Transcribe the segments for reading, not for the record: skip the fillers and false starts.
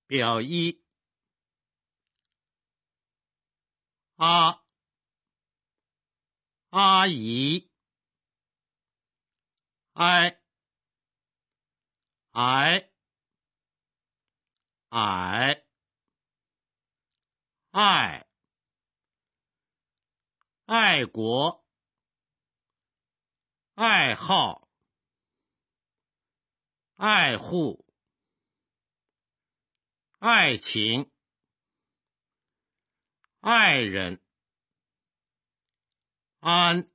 表一，阿姨，哀爱爱国爱好爱护爱情爱人安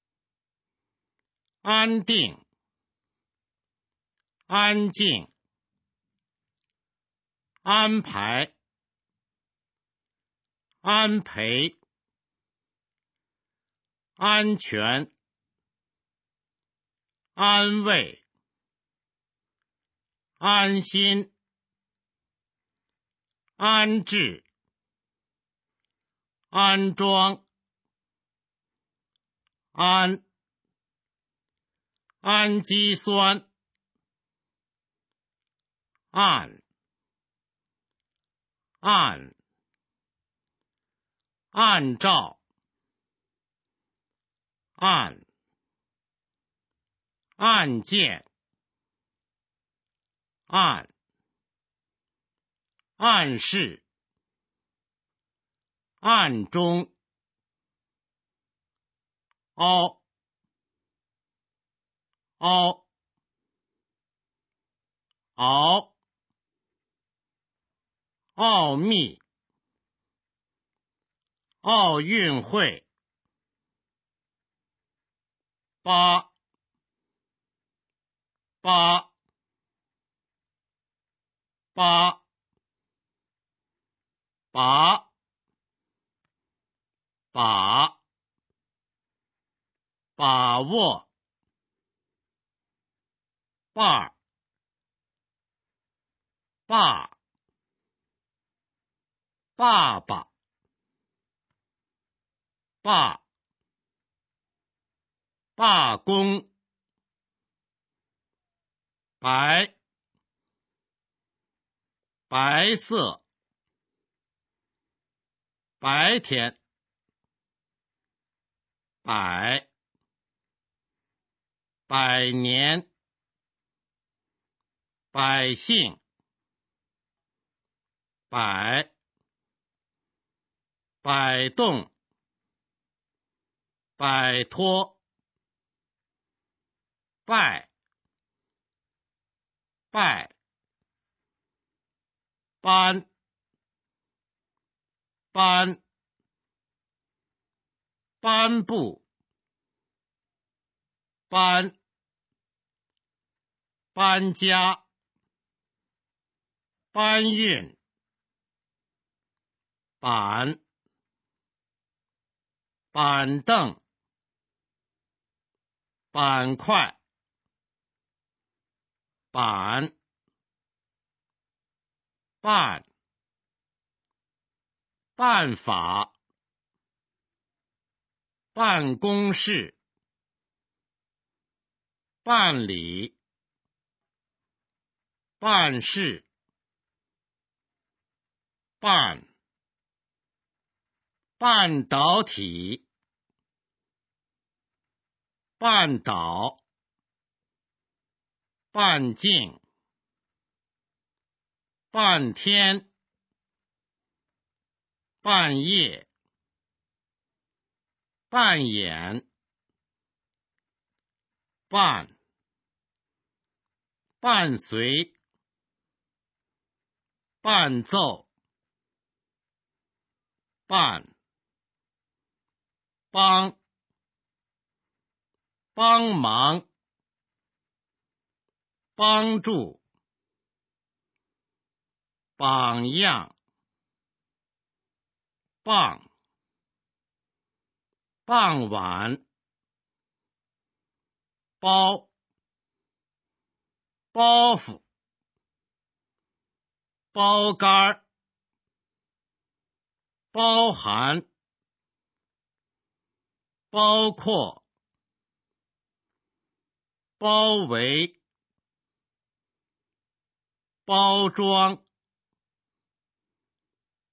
定安静安排安培安全安慰安心安置安装氨基酸按照案件暗示暗中奥秘奥运会八把握爸爸罢工白色白天百年百姓摆动摆脱拜颁布搬家搬运板凳板块板办法办公室办理办事半导体半岛半径半天半夜扮演伴随伴奏帮忙帮助榜样傍晚包袱包干包含包括包围包装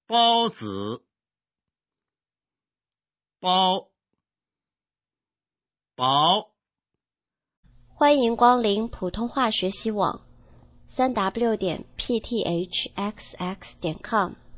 包子，包，薄， 欢迎光临普通话学习网，3w.pthxx.com。